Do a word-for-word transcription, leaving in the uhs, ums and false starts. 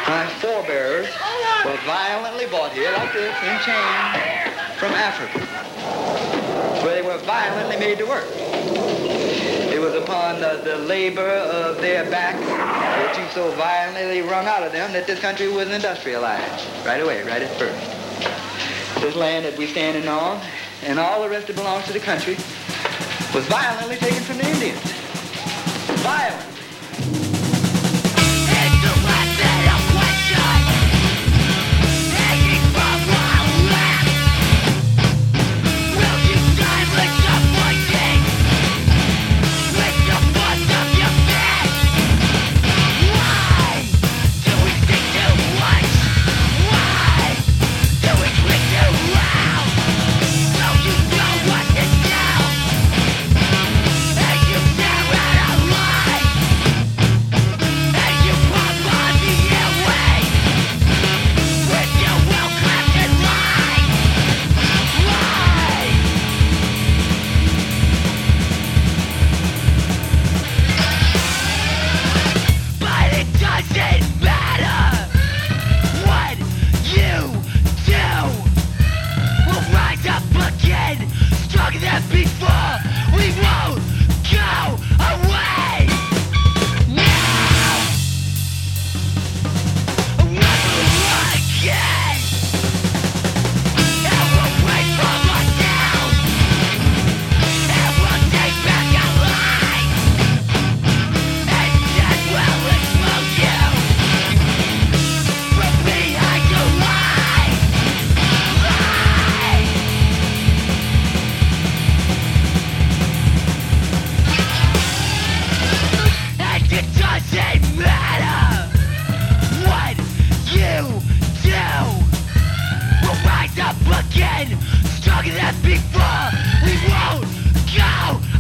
My forebears were violently brought here like this in chains from Africa, where they were violently made to work. It was upon the, the labor of their backs that you so violently wrung out of them that this country was industrialized right away, right at first. This land that we're standing on and all the rest that belongs to the country was violently taken from the Indians. Violent. Stronger than before, we won't go